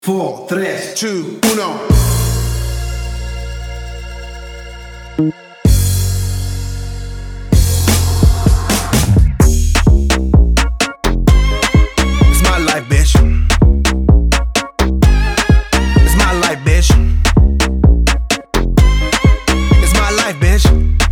4, 3, 2, 1. It's my life, bitch. It's my life, bitch. It's my life, bitch.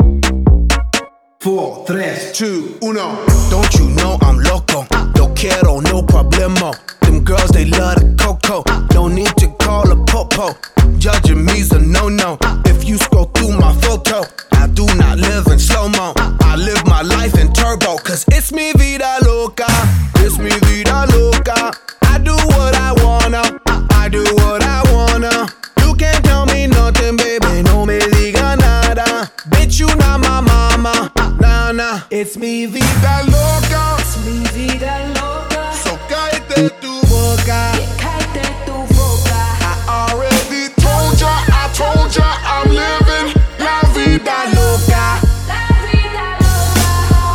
4, 3, 2, 1. Don't you know I'm loco? No quiero, no problemo. Them girls, they love the coco. No need to call a popo. Judging me's a no-no. If you scroll through my photo, I do not live in slow-mo. I live my life in turbo. Cause it's mi vida loca. It's mi vida loca. I do what I wanna. I do what I wanna. You can't tell me nothing, baby. No me diga nada. Bitch, you not my mama. Nah, nah. It's mi vida loca. Es mi vida loca. So cállate tu boca. Cállate tu boca. I already told ya, I'm living la vida loca. La vida loca.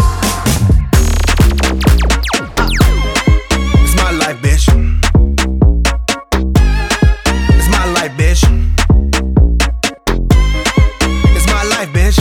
It's my life, bitch. It's my life, bitch. It's my life, bitch.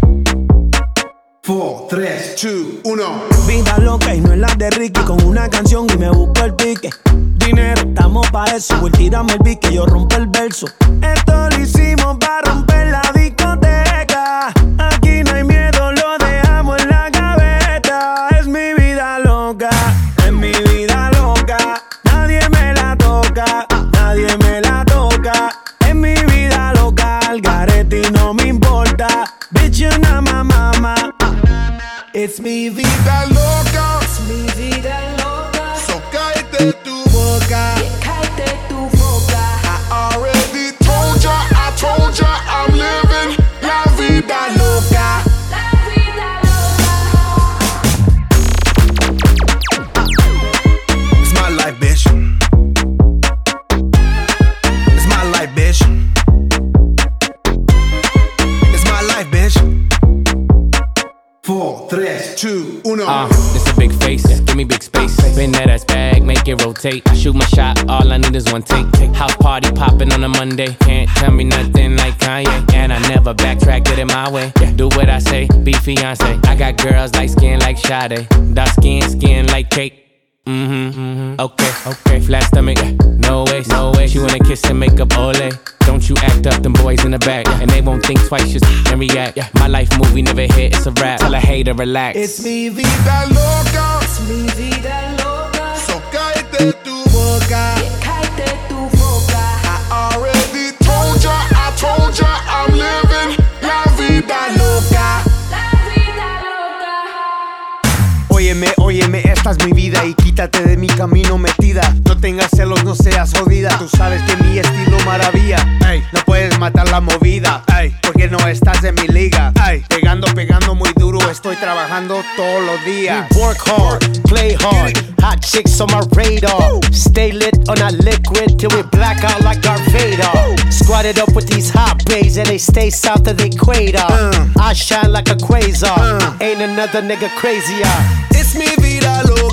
4, 3, 2, 1. Vida loca y no es la de Ricky. Con una canción y me busco el pique. Dinero, estamos pa' eso. Voy, tírame el beat que yo rompo el verso. Esto lo hicimos pa' romper la discoteca. Aquí no hay miedo, lo dejamos en la gaveta. Es mi vida loca, es mi vida loca. Nadie me la toca, nadie me la toca. Es mi vida loca, al garete y no me importa. Bitch, you're not my mama. It's mi vida loca. Es mi vida loca. So cállate tu boca. Cállate tu boca. I already told ya, I'm living la vida loca. La vida loca. It's my life, bitch. It's my life, bitch. It's my life, bitch. 4, 3, 2, 1. This a big face, give me big space. Spin that ass bag, make it rotate. I shoot my shot, all I need is one take. House party popping on a Monday. Can't tell me nothing like Kanye. And I never backtrack, get it my way. Do what I say, be fiance. I got girls like skin like Sade. Dark skin like cake. Okay. Flat stomach, no way. She wanna kiss and make up, ole. Don't you act up, them boys in the back. And they won't think twice, just and react. My life movie never hit, it's a rap. Tell a hater, relax. It's mi vida loca. Es mi vida loca. So cállate tu boca. Cállate tu boca. I already told ya, I'm living la vida loca. La vida loca. Óyeme, esta es mi vida y quítate de mi camino metida. No tengas celos, no seas jodida. Tú sabes que mi estilo maravilla. Ey, no puedes matar la movida. Ey, porque no estás en mi liga. Ey, pegando muy duro, estoy trabajando todos los días. We work hard, play hard. Hot chicks on my radar. Stay lit on that liquid till we black out like Darth Vader. Squatted up with these hot bays and they stay south of the equator. I shine like a quasar. Ain't another nigga crazier. It's mi vida loca.